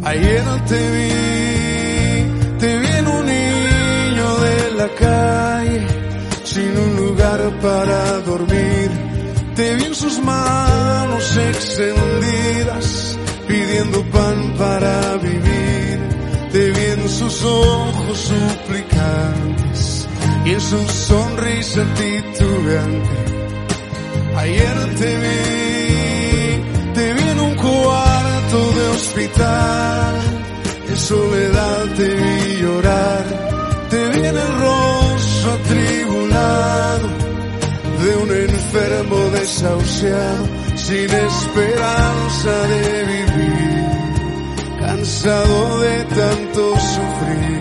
Ayer te vi en un niño de la calle, sin un lugar para dormir. Te vi en sus manos extendidas, pidiendo pan para vivir. Te vi en sus ojos suplicantes y en su sonrisa titubeante. Ayer te vi en un cuarto de hospital, en soledad te vi llorar. Te vi en el rostro atribulado de un enfermo desahuciado, sin esperanza de vivir, cansado de tanto sufrir.